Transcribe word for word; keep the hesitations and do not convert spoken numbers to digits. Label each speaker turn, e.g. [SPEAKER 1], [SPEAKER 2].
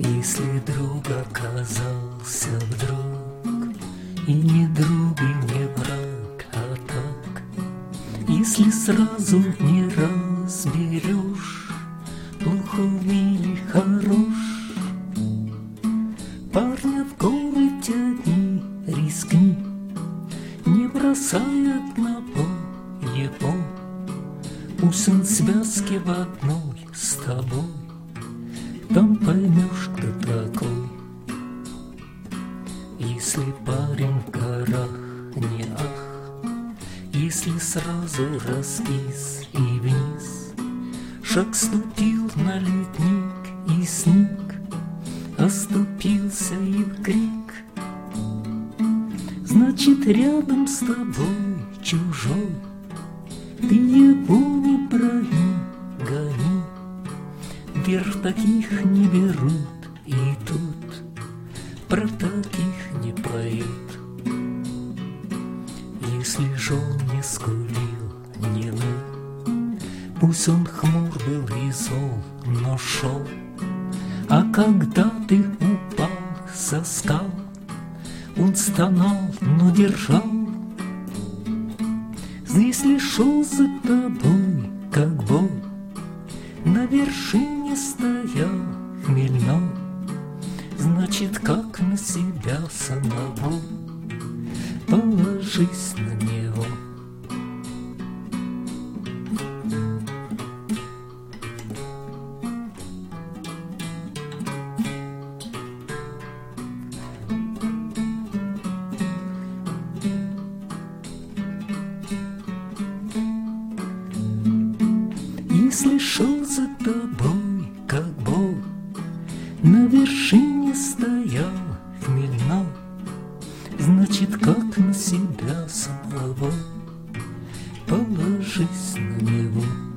[SPEAKER 1] Если друг оказался вдруг, и не друг, и не враг, а так, если сразу не разберешь, плохой или хорош, парня в горы тяни, рискни, не бросай одного его. Пусть он в связке в одной с тобой, там поймешь, кто такой. Если парень в горах не ах, если сразу раскис и вниз, шаг ступил на ледник и снег, оступился и в крик, значит, рядом с тобой чужой, ты его не брони, гони. Вверх таких не берут, и тут про таких не поют. Если ж он не скулил, не ныл, пусть он хмур был и зол, но шел. А когда ты упал со скал, он стонал, но держал. Если шел за тобой, как бог, на вершине стоял хмельной, значит, как на себя самого, положись на него. Если шел за тобой, как бог, на вершине стоял хмельной, значит, как на себя самого, положись на него.